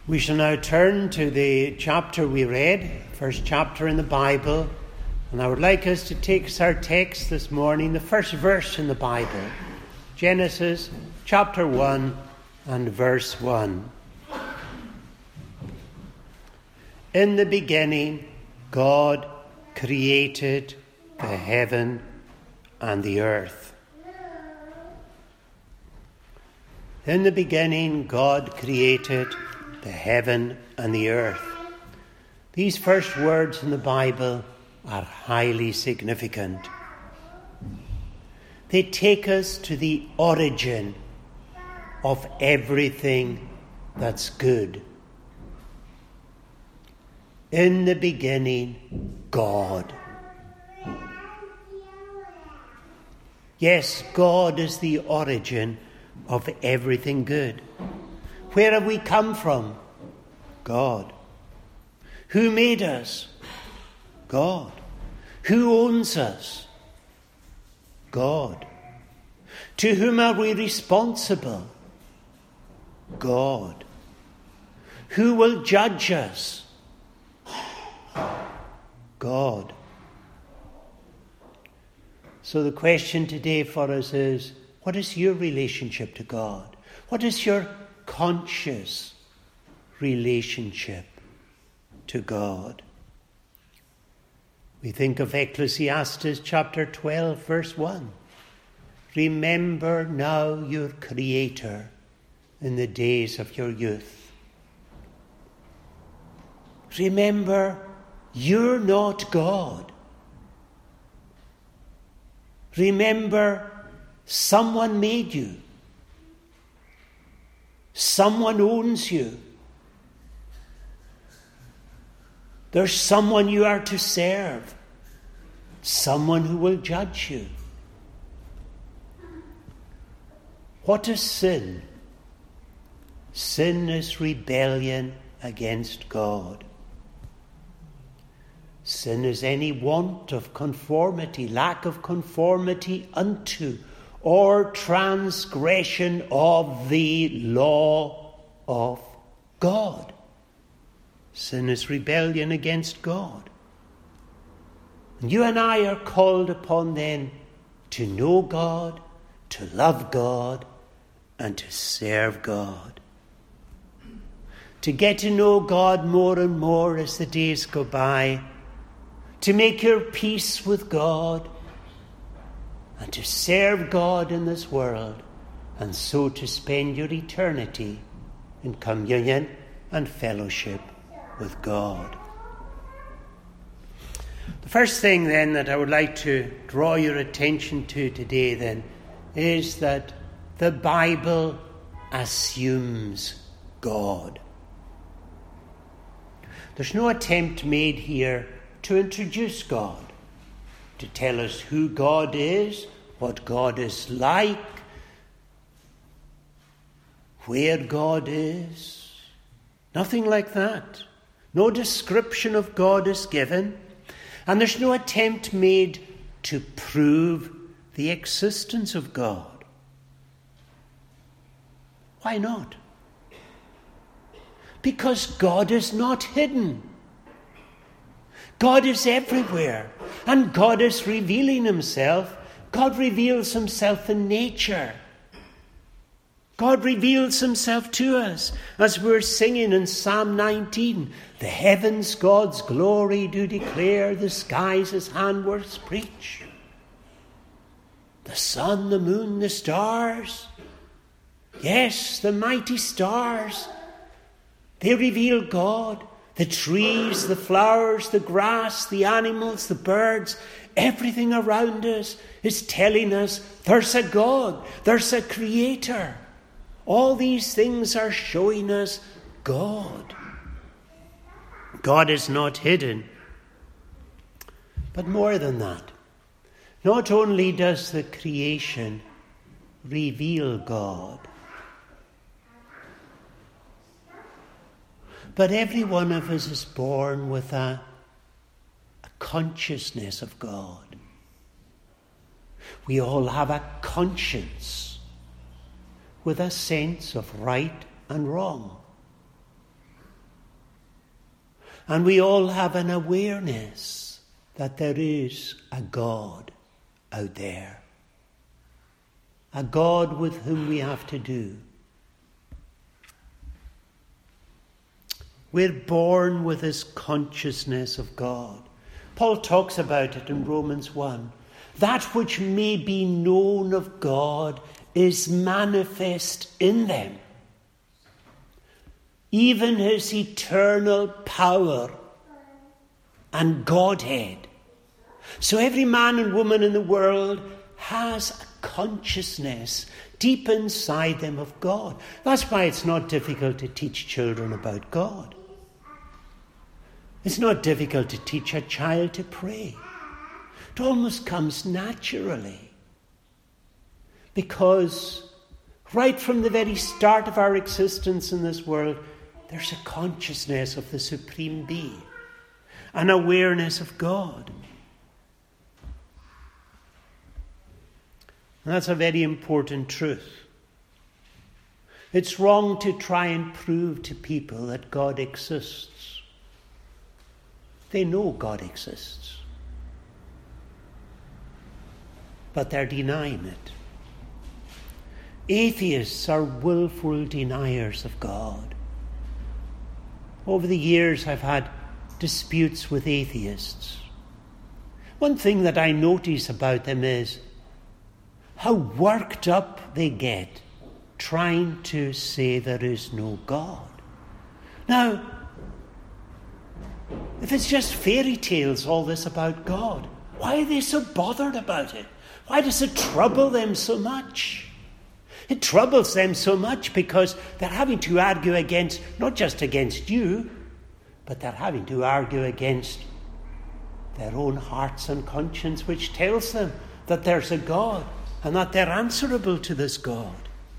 We shall now turn to the chapter we read, first chapter in the Bible, and I would like us to take as our text this morning the first verse in the Bible, Genesis chapter 1 and verse 1. In the beginning, God created the heaven and the earth. In the beginning, God created the heaven and the earth. These first words in the Bible are highly significant. They take us to the origin of everything that's good. In the beginning, God. Yes, God is the origin of everything good. Where have we come from? God. Who made us? God. Who owns us? God. To whom are we responsible? God. Who will judge us? God. So the question today for us is, what is your relationship to God? What is your conscious relationship to God? We think of Ecclesiastes chapter 12, verse 1. Remember now your Creator in the days of your youth. Remember, you're not God. Remember, someone made you. Someone owns you. There's someone you are to serve. Someone who will judge you. What is sin? Sin is rebellion against God. Sin is any want of conformity, lack of conformity unto, or transgression of the law of God. Sin is rebellion against God. And you and I are called upon then to know God, to love God, and to serve God. To get to know God more and more as the days go by, to make your peace with God, and to serve God in this world, and so to spend your eternity in communion and fellowship with God. The first thing then that I would like to draw your attention to today then is that the Bible assumes God. There's no attempt made here to introduce God, to tell us who God is, what God is like, where God is. Nothing like that. No description of God is given, and there's no attempt made to prove the existence of God. Why not? Because God is not hidden. God is everywhere, and God is revealing himself. God reveals himself in nature. God reveals himself to us as we're singing in Psalm 19. The heavens God's glory do declare, the skies his handworks preach. The sun, the moon, the stars. Yes, the mighty stars. They reveal God. The trees, the flowers, the grass, the animals, the birds, everything around us is telling us there's a God, there's a Creator. All these things are showing us God. God is not hidden. But more than that, not only does the creation reveal God, but every one of us is born with a consciousness of God. We all have a conscience with a sense of right and wrong. And we all have an awareness that there is a God out there. A God with whom we have to do. We're born with this consciousness of God. Paul talks about it in Romans 1. That which may be known of God is manifest in them. Even his eternal power and Godhead. So every man and woman in the world has a consciousness deep inside them of God. That's why it's not difficult to teach children about God. It's not difficult to teach a child to pray. It almost comes naturally. Because right from the very start of our existence in this world, there's a consciousness of the Supreme Being, an awareness of God. And that's a very important truth. It's wrong to try and prove to people that God exists. They know God exists, but they're denying it. Atheists are willful deniers of God. Over the years, I've had disputes with atheists. One thing that I notice about them is how worked up they get trying to say there is no God. Now, if it's just fairy tales, all this about God, why are they so bothered about it? Why does it trouble them so much? It troubles them so much because they're having to argue against, not just against you, but they're having to argue against their own hearts and conscience, which tells them that there's a God and that they're answerable to this God.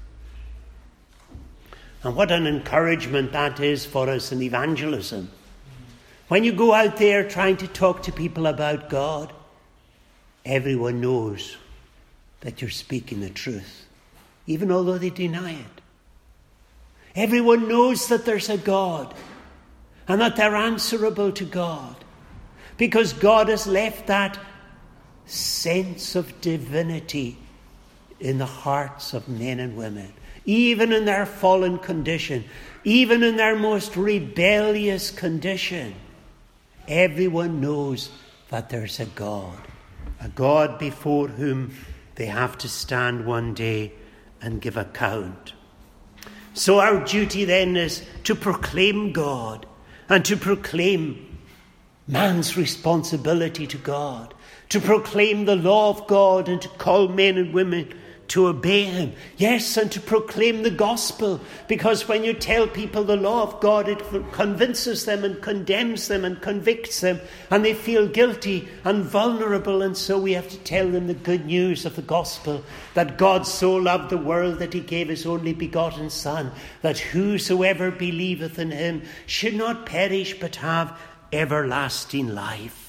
And what an encouragement that is for us in evangelism. When you go out there trying to talk to people about God, everyone knows that you're speaking the truth, even although they deny it. Everyone knows that there's a God and that they're answerable to God because God has left that sense of divinity in the hearts of men and women, even in their fallen condition, even in their most rebellious condition. Everyone knows that there's a God before whom they have to stand one day and give account. So our duty then is to proclaim God and to proclaim man's responsibility to God, to proclaim the law of God and to call men and women to obey him. Yes, and to proclaim the gospel, because when you tell people the law of God, it convinces them and condemns them and convicts them, and they feel guilty and vulnerable, and so we have to tell them the good news of the gospel, that God so loved the world that he gave his only begotten Son, that whosoever believeth in him should not perish but have everlasting life.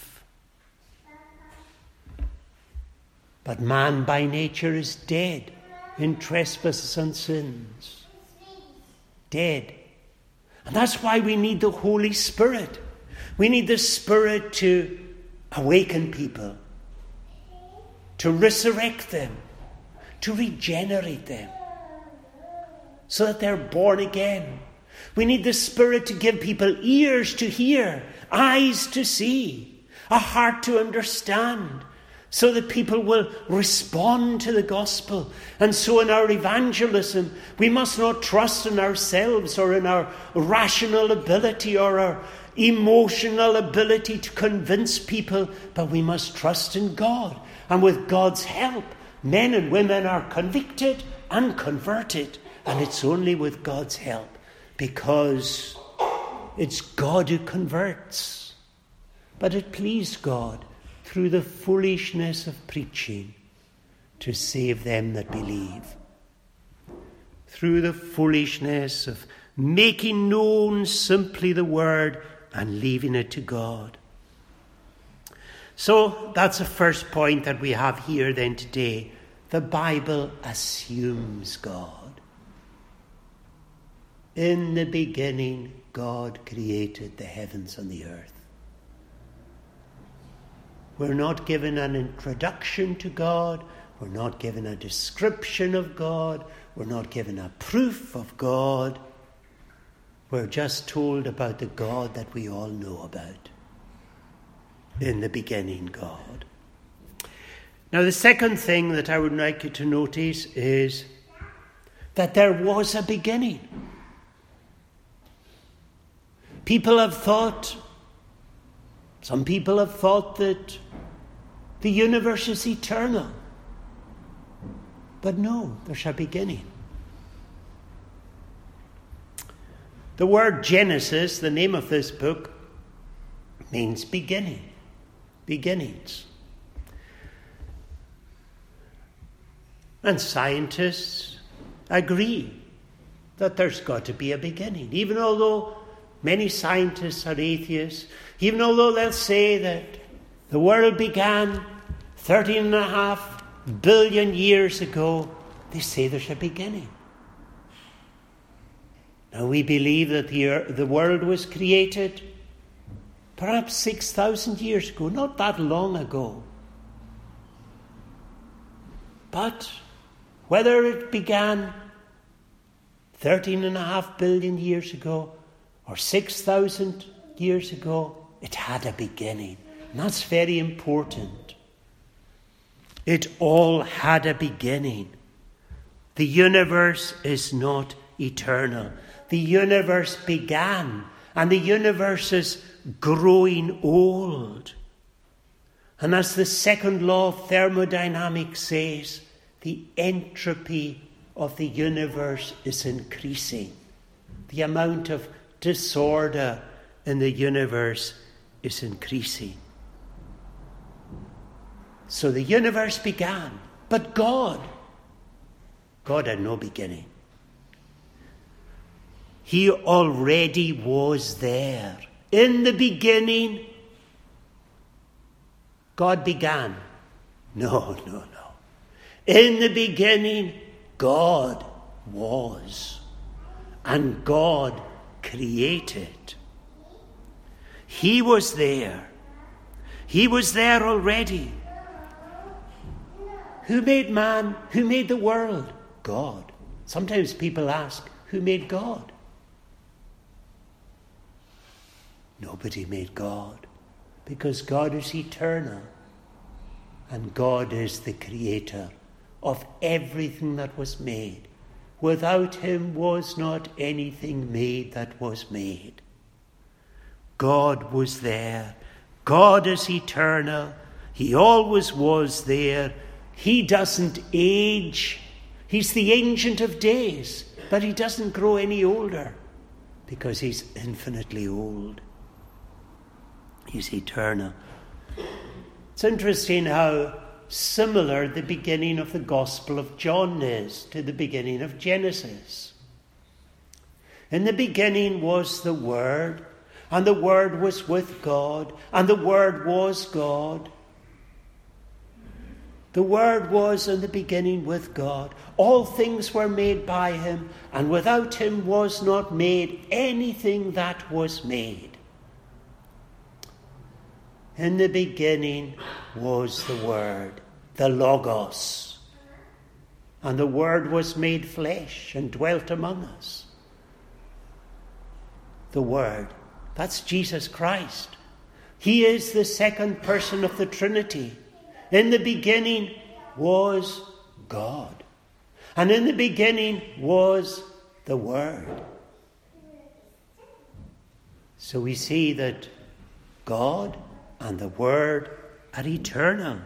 But man by nature is dead in trespasses and sins. Dead. And that's why we need the Holy Spirit. We need the Spirit to awaken people, to resurrect them, to regenerate them, so that they're born again. We need the Spirit to give people ears to hear, eyes to see, a heart to understand, so that people will respond to the gospel. And so in our evangelism, we must not trust in ourselves or in our rational ability or our emotional ability to convince people, but we must trust in God. And with God's help, men and women are convicted and converted. And it's only with God's help, because it's God who converts. But it pleased God through the foolishness of preaching to save them that believe. Through the foolishness of making known simply the word and leaving it to God. So that's the first point that we have here then today. The Bible assumes God. In the beginning, God created the heavens and the earth. We're not given an introduction to God. We're not given a description of God. We're not given a proof of God. We're just told about the God that we all know about. In the beginning, God. Now, the second thing that I would like you to notice is that there was a beginning. Some people have thought that the universe is eternal. But no, there's a beginning. The word Genesis, the name of this book, means beginning. Beginnings. And scientists agree that there's got to be a beginning. Even although many scientists are atheists, even although they'll say that the world began 13.5 billion years ago, they say there's a beginning. Now we believe that the world was created perhaps 6,000 years ago, not that long ago. But whether it began 13.5 billion years ago or 6,000 years ago, it had a beginning. And that's very important. It all had a beginning. The universe is not eternal. The universe began, and the universe is growing old. And as the second law of thermodynamics says, the entropy of the universe is increasing. The amount of disorder in the universe is increasing. So the universe began, but God had no beginning. He already was there. In the beginning, God began. No. In the beginning, God was. And God created. He was there. He was there already. Who made man? Who made the world? God. Sometimes people ask, who made God? Nobody made God, because God is eternal, and God is the creator of everything that was made. Without him was not anything made that was made. God was there. God is eternal. He always was there. He doesn't age. He's the Ancient of Days, but he doesn't grow any older because he's infinitely old. He's eternal. It's interesting how similar the beginning of the Gospel of John is to the beginning of Genesis. In the beginning was the Word, and the Word was with God, and the Word was God. The Word was in the beginning with God. All things were made by him, and without him was not made anything that was made. In the beginning was the Word, the Logos. And the Word was made flesh and dwelt among us. The Word, that's Jesus Christ. He is the second person of the Trinity. In the beginning was God. And in the beginning was the Word. So we see that God and the Word are eternal.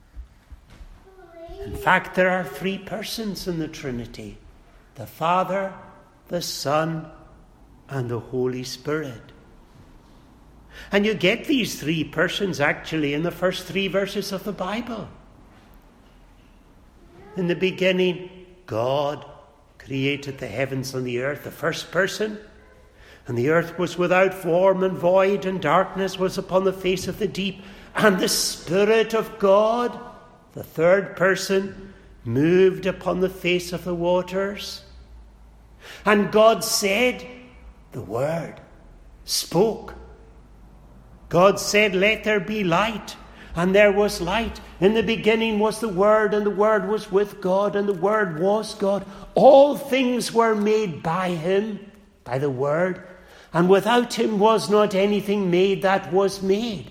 In fact, there are 3 persons in the Trinity: the Father, the Son, and the Holy Spirit. And you get these 3 persons actually in the first 3 verses of the Bible. In the beginning, God created the heavens and the earth, the first person. And the earth was without form and void, and darkness was upon the face of the deep. And the Spirit of God, the third person, moved upon the face of the waters. And God said, the Word, spoke. God said, "Let there be light," and there was light. In the beginning was the Word, and the Word was with God, and the Word was God. All things were made by him, by the Word, and without him was not anything made that was made.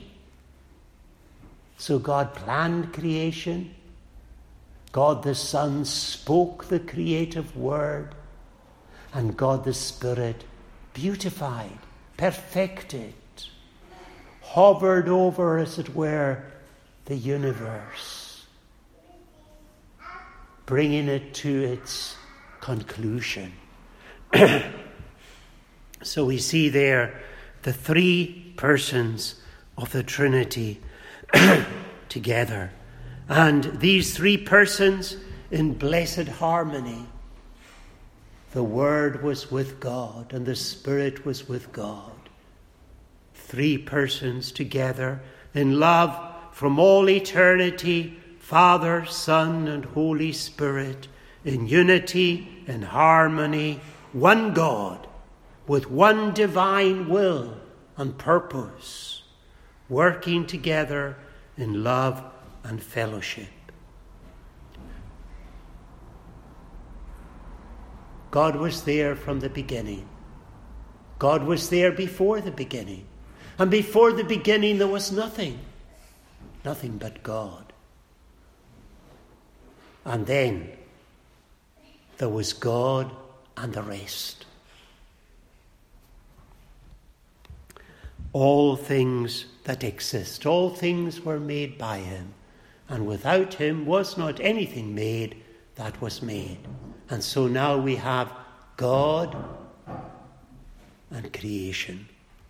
So God planned creation. God the Son spoke the creative word, and God the Spirit beautified, perfected, hovered over, as it were, the universe, bringing it to its conclusion. So we see there the three persons of the Trinity together. And these three persons in blessed harmony. The Word was with God and the Spirit was with God. Three persons together in love from all eternity, Father, Son, and Holy Spirit, in unity, in harmony, one God, with one divine will and purpose, working together in love and fellowship. God was there from the beginning. God was there before the beginning. And before the beginning there was nothing but God. And then there was God and the rest. All things that exist, all things were made by him, and without him was not anything made that was made. And so now we have God and creation.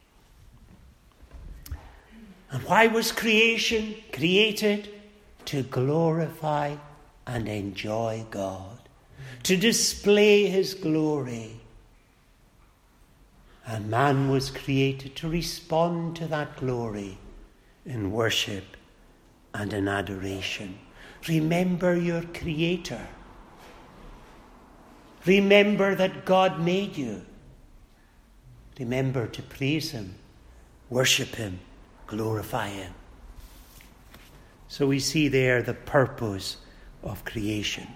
And why was creation created? To glorify and enjoy God, to display his glory. And man was created to respond to that glory in worship and in adoration. Remember your Creator. Remember that God made you. Remember to praise him, worship him, glorify him. So we see there the purpose of creation.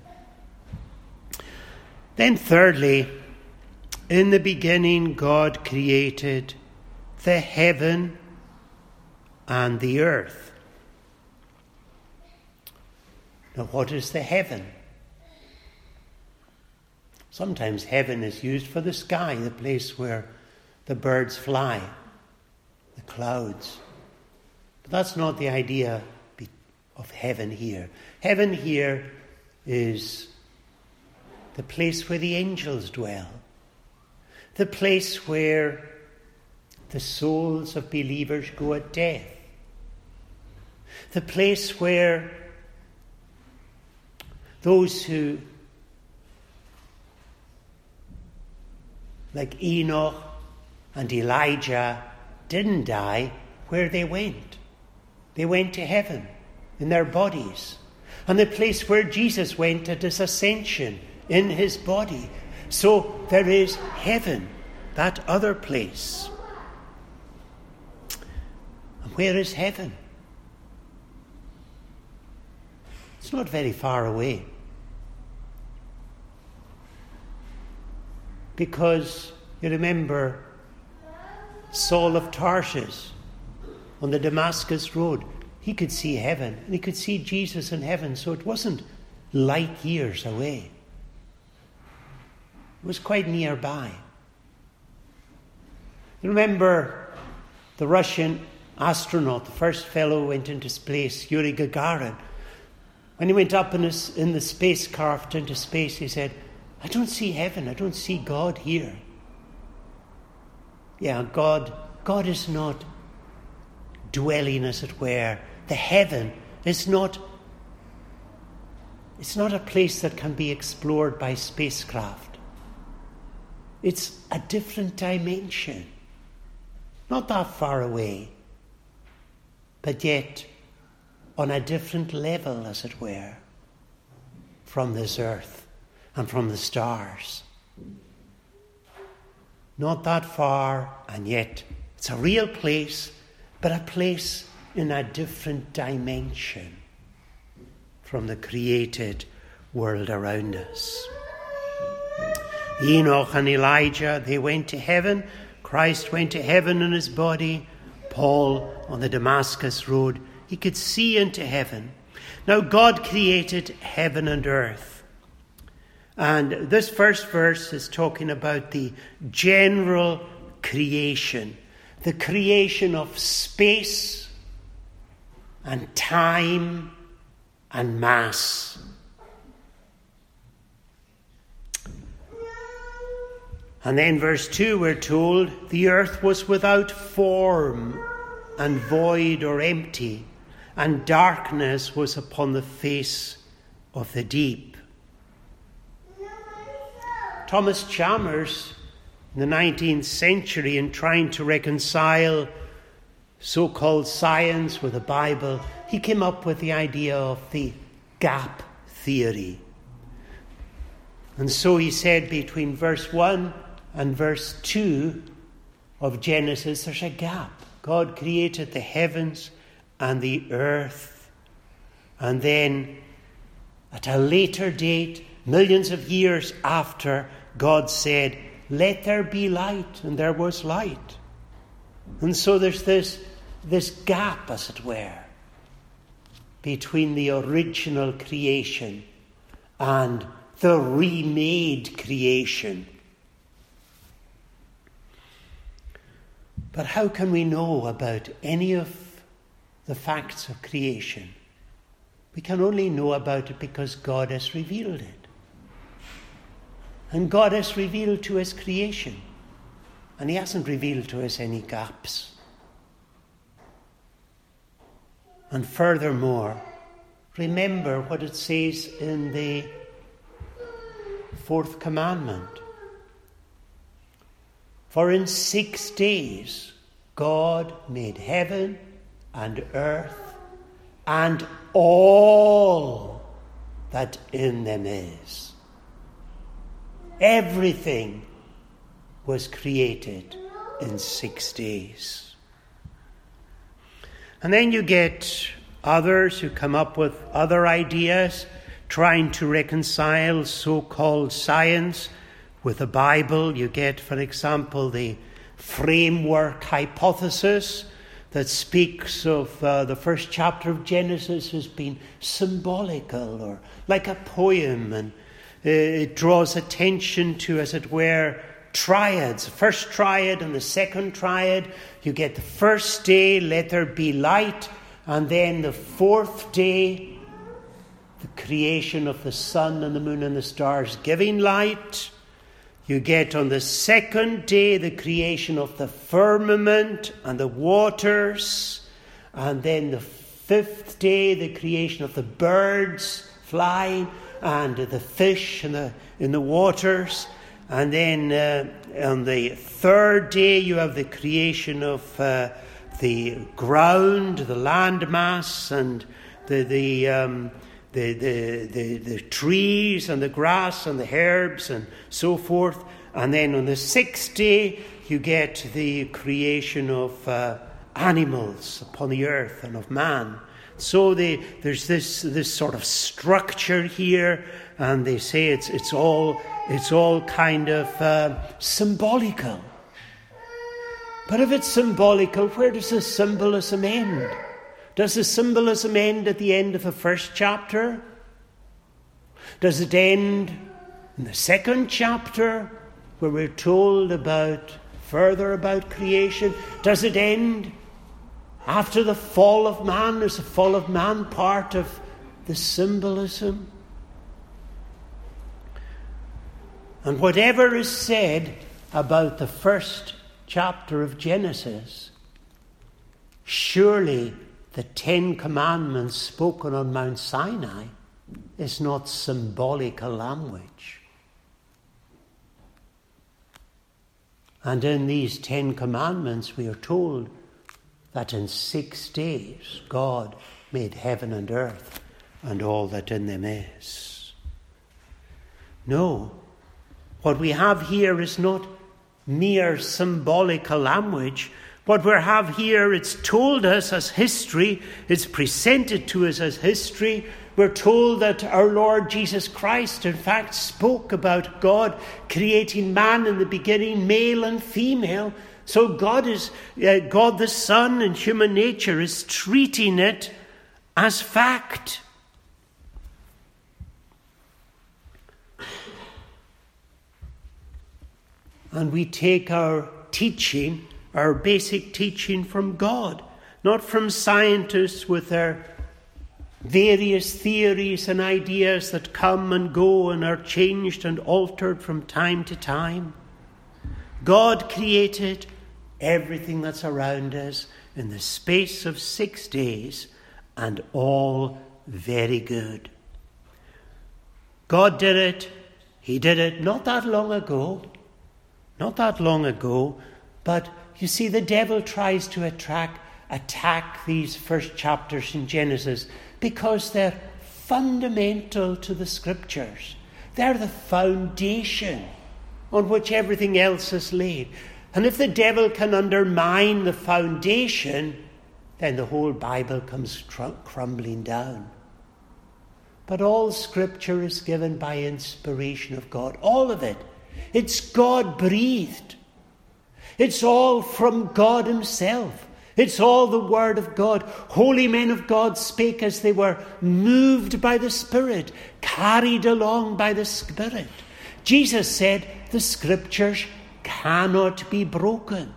Then thirdly, in the beginning God created the heaven and the earth. Now what is the heaven? Sometimes heaven is used for the sky, the place where the birds fly, the clouds. But that's not the idea of heaven here. Heaven here is the place where the angels dwell, the place where the souls of believers go at death, the place where those who, like Enoch and Elijah, didn't die, where they went. They went to heaven in their bodies. And the place where Jesus went at his ascension in his body. So there is heaven, that other place. And where is heaven? It's not very far away. Because you remember Saul of Tarsus on the Damascus road. He could see heaven and he could see Jesus in heaven, so it wasn't light years away. It was quite nearby. You remember the Russian astronaut, the first fellow who went into space, Yuri Gagarin. When he went up in the spacecraft into space, he said, I don't see heaven, I don't see God here. Yeah, God is not dwelling, as it were. The heaven is not, it's not a place that can be explored by spacecraft. It's a different dimension. Not that far away, but yet on a different level, as it were, from this earth and from the stars. not that far, and yet it's a real place, but a place in a different dimension from the created world around us. Enoch and Elijah, they went to heaven. Christ went to heaven in his body. Paul on the Damascus road, he could see into heaven. Now God created heaven and earth. And this first verse is talking about the general creation, the creation of space and time and mass. And then verse 2, we're told, the earth was without form and void or empty, and darkness was upon the face of the deep. Thomas Chalmers, in the 19th century, in trying to reconcile so-called science with the Bible, he came up with the idea of the gap theory. And so he said between verse 1 and verse 2 of Genesis, there's a gap. God created the heavens and the earth. And then at a later date, millions of years after, God said, let there be light, and there was light. And so there's this gap, as it were, between the original creation and the remade creation. But how can we know about any of the facts of creation? We can only know about it because God has revealed it. And God has revealed to us creation. And he hasn't revealed to us any gaps. And furthermore, remember what it says in the fourth commandment. For in 6 days God made heaven and earth and all that in them is. Everything was created in 6 days. And then you get others who come up with other ideas, trying to reconcile so-called science with the Bible. You get, for example, the framework hypothesis that speaks of the first chapter of Genesis as being symbolical or like a poem, and it draws attention to, as it were, triads, the first triad and the second triad. You get the first day, let there be light, and then the fourth day, the creation of the sun and the moon and the stars giving light. You get on the second day the creation of the firmament and the waters, and then the fifth day the creation of the birds flying and the fish in the waters. And then on the third day you have the creation of the ground, the land mass, and the trees and the grass and the herbs and so forth. And then on the sixth day you get the creation of animals upon the earth and of man. So there's this sort of structure here, and they say it's all kind of symbolical. But if it's symbolical, where does the symbolism end? Does the symbolism end at the end of the first chapter? Does it end in the second chapter, where we're told further about creation? Does it end after the fall of man? Is the fall of man part of the symbolism? And whatever is said about the first chapter of Genesis, surely the 10 Commandments spoken on Mount Sinai is not symbolical language. And in these 10 Commandments we are told that in 6 days God made heaven and earth and all that in them is. No, what we have here is not mere symbolical language. What we have here, it's told us as history, it's presented to us as history. We're told that our Lord Jesus Christ, in fact, spoke about God creating man in the beginning, male and female. So God the Son and human nature is treating it as fact. And we take our teaching, our basic teaching, from God, not from scientists with their various theories and ideas that come and go and are changed and altered from time to time. God created everything that's around us in the space of 6 days, and all very good. God did it. He did it not that long ago, but you see, the devil tries to attack these first chapters in Genesis because they're fundamental to the Scriptures. They're the foundation on which everything else is laid. And if the devil can undermine the foundation, then the whole Bible comes crumbling down. But all Scripture is given by inspiration of God. All of it. It's God-breathed. It's all from God himself. It's all the Word of God. Holy men of God spake as they were moved by the Spirit, carried along by the Spirit. Jesus said, the Scriptures cannot be broken.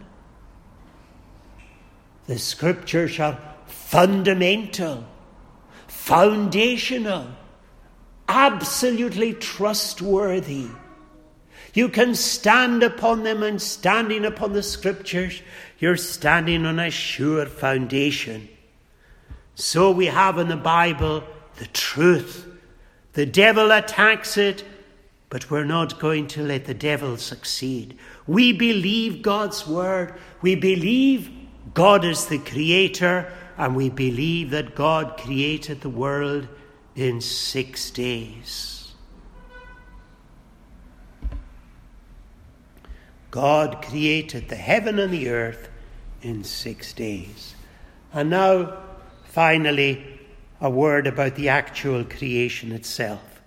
The Scriptures are fundamental, foundational, absolutely trustworthy. You can stand upon them, and standing upon the Scriptures, you're standing on a sure foundation. So we have in the Bible the truth. The devil attacks it, but we're not going to let the devil succeed. We believe God's word. We believe God is the creator, and we believe that God created the world in 6 days. God created the heaven and the earth in 6 days. And now, finally, a word about the actual creation itself.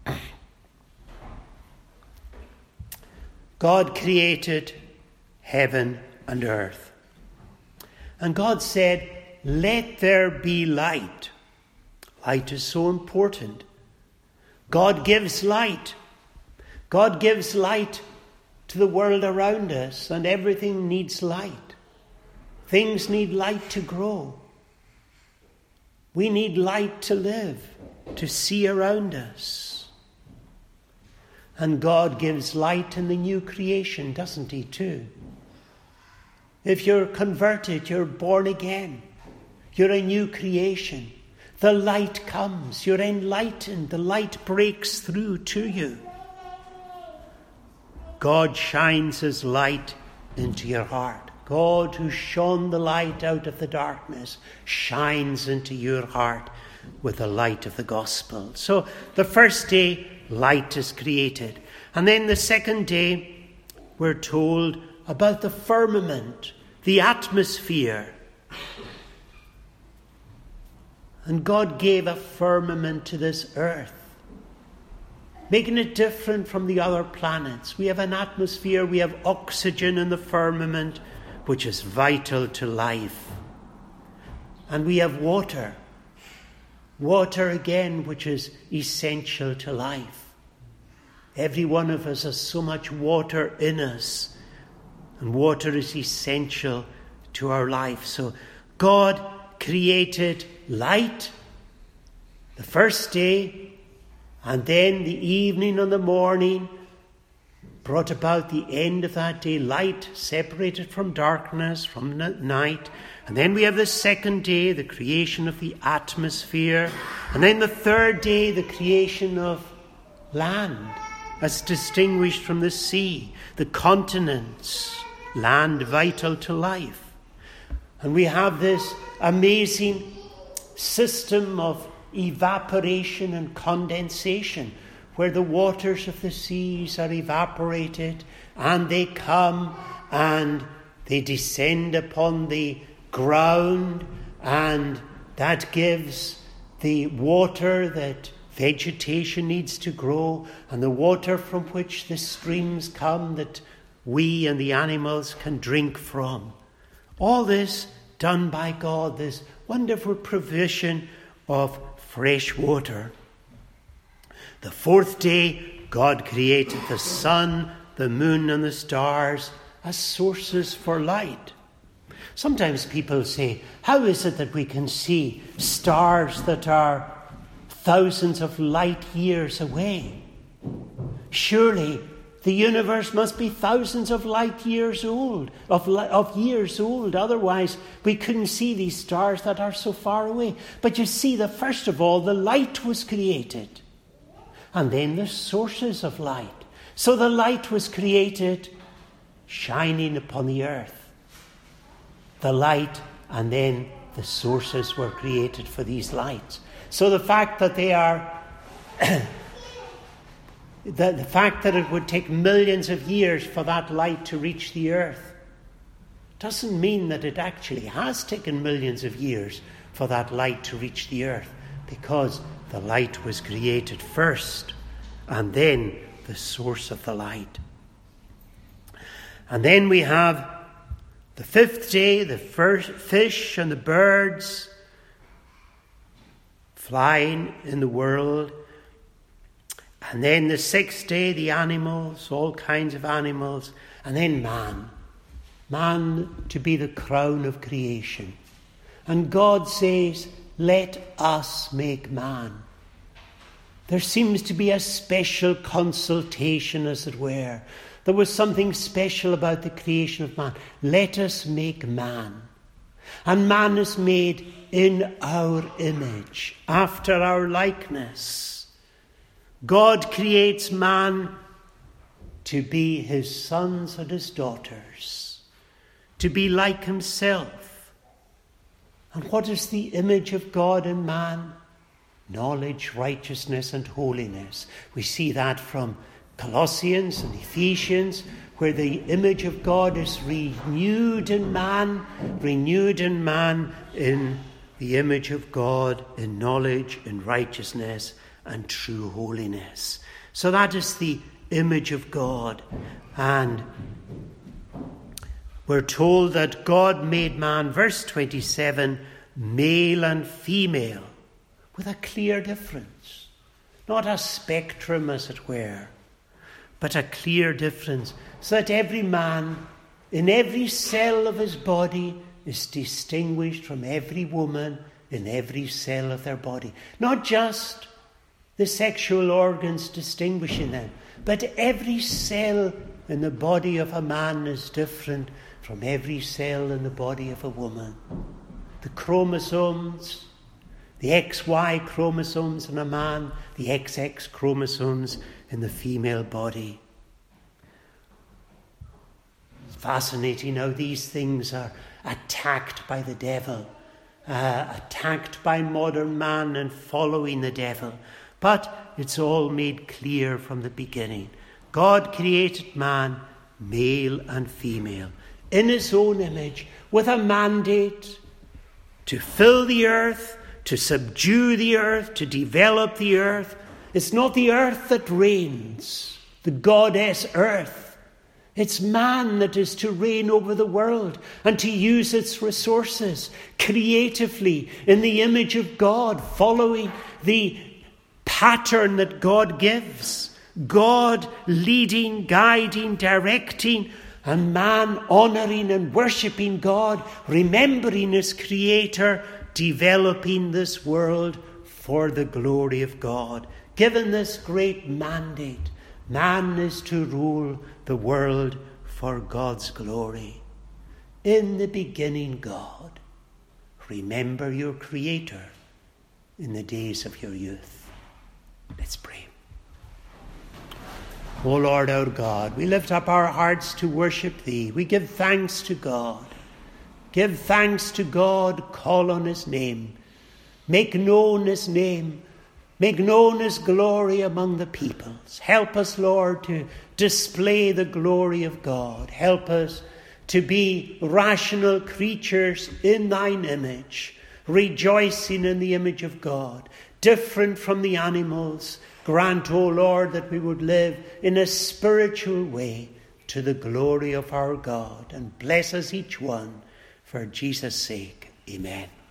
God created heaven and earth. And God said, let there be light. Light is so important. God gives light. God gives light to the world around us, and everything needs light. Things need light to grow. We need light to live, to see around us. And God gives light in the new creation, doesn't he, too? If you're converted, you're born again. You're a new creation. The light comes. You're enlightened. The light breaks through to you. God shines his light into your heart. God, who shone the light out of the darkness, shines into your heart with the light of the gospel. So the first day, light is created. And then the second day, we're told about the firmament, the atmosphere. And God gave a firmament to this earth, making it different from the other planets. We have an atmosphere, we have oxygen in the firmament, which is vital to life. And we have water. Water again, which is essential to life. Every one of us has so much water in us, and water is essential to our life. So God created light the first day, and then the evening and the morning brought about the end of that day, light separated from darkness, from night. And then we have the second day, the creation of the atmosphere. And then the third day, the creation of land, as distinguished from the sea, the continents, land vital to life. And we have this amazing system of evaporation and condensation, where the waters of the seas are evaporated and they come and they descend upon the ground, and that gives the water that vegetation needs to grow, and the water from which the streams come that we and the animals can drink from. All this done by God, this wonderful provision of fresh water. The fourth day, God created the sun, the moon, and the stars as sources for light. Sometimes people say, how is it that we can see stars that are thousands of light years away? Surely the universe must be thousands of light years old, of years old. Otherwise, we couldn't see these stars that are so far away. But you see that first of all, the light was created. And then the sources of light. So the light was created shining upon the earth. The light, and then the sources were created for these lights. So the fact that they are... the fact that it would take millions of years for that light to reach the earth doesn't mean that it actually has taken millions of years for that light to reach the earth, because the light was created first and then the source of the light. And then we have the fifth day, the first fish and the birds flying in the world. And then the sixth day, the animals, all kinds of animals. And then man. Man to be the crown of creation. And God says, let us make man. There seems to be a special consultation, as it were. There was something special about the creation of man. Let us make man. And man is made in our image, after our likeness. God creates man to be his sons and his daughters, to be like himself. And what is the image of God in man? Knowledge, righteousness, and holiness. We see that from Colossians and Ephesians, where the image of God is renewed in man in the image of God, in knowledge, in righteousness, and true holiness. So that is the image of God. And we're told that God made man, verse 27, male and female, with a clear difference. Not a spectrum, as it were, but a clear difference, so that every man, in every cell of his body, is distinguished from every woman in every cell of their body. Not just the sexual organs distinguishing them, but every cell in the body of a man is different from every cell in the body of a woman. The chromosomes, the XY chromosomes in a man, the XX chromosomes in the female body. It's fascinating how these things are attacked by the devil, attacked by modern man and following the devil. But it's all made clear from the beginning. God created man, male and female, in his own image, with a mandate to fill the earth, to subdue the earth, to develop the earth. It's not the earth that reigns, the goddess earth. It's man that is to reign over the world and to use its resources creatively in the image of God, following the pattern that God gives. God leading, guiding, directing, and man honouring and worshipping God, remembering his Creator, developing this world for the glory of God. Given this great mandate, man is to rule the world for God's glory. In the beginning, God, remember your Creator in the days of your youth. Let's pray. O Lord our God, we lift up our hearts to worship Thee. We give thanks to God. Give thanks to God, call on His name. Make known His name Make known his glory among the peoples. Help us, Lord, to display the glory of God. Help us to be rational creatures in thine image, rejoicing in the image of God, different from the animals. Grant, O Lord, that we would live in a spiritual way to the glory of our God. And bless us each one for Jesus' sake. Amen.